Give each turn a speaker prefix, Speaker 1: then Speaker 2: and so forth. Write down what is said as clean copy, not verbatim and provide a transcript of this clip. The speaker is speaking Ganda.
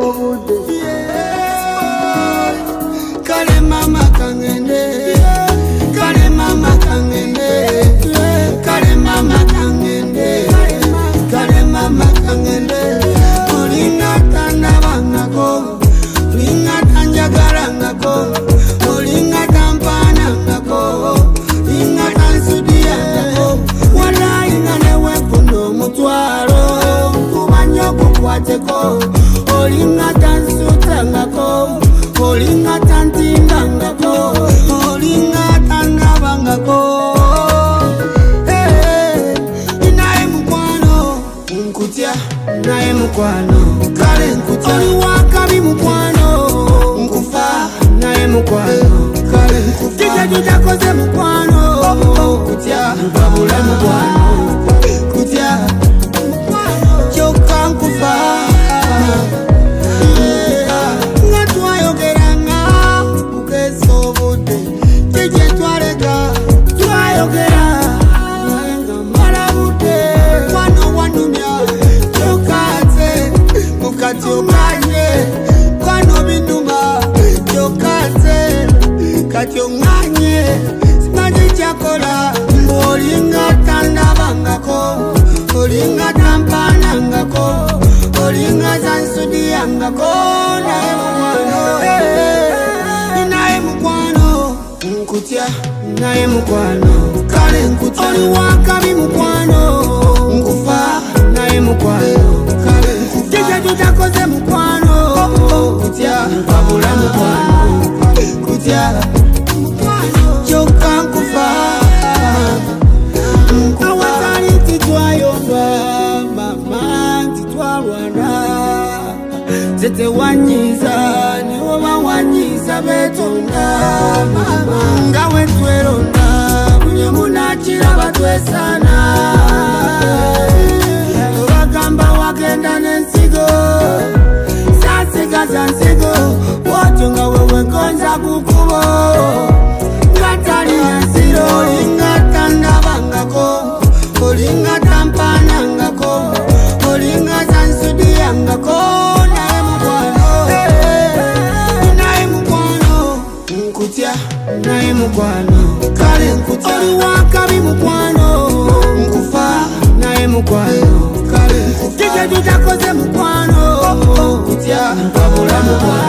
Speaker 1: Kale mama kangende, kale mama kangende, kale mama kangende, kale mama kangende. Olinga tanda bangako, olinga tanjagara ngako, olinga tampana ngako, olinga tansudia ngako. Wala inga newe kuno mutwaro, kubanyo kukwateko, olinga tansuta ngako, olinga tantinda ngako, olinga tanabangako. Inae mukwano, nkutia, inae mukwano, kale nkutia. Oliwakabi mukwano, nkufa, inae mukwano, kale nkufa. Kija jujakoze mukwano, kutia, mbabula mukwano, kutia, choka nkufa. Katyonganye simanyi kyakola olinga tandabangako olinga tampanangako olinga zansudiyangako naye mukwano naye mukwano nkutya naye mukwano kale nkutya oliwakabi mukwano nkufa naye mukwano kale nkutya tutakoze mukwano kutya mpabula mukwano kutya choka nkufa awatali titwayomba mama titwalwana tete wanyiza niwoba wanyiza betonda mama ngawe tweronda bunye munakira batwesana bagamba wagenda n'ensigo sasigaza nsigo wotyo nga wewe nkonza kukubo ngatali nsiro olinga tandabangako olinga tampanangako olinga zansudiyangako naye mukwano naye mukwano nkutya naye mukwano kale nkutya oliwakabi mukwano nkufa naye mukwano kale nkutya tutakoze mukwano kutya mpabula mukwano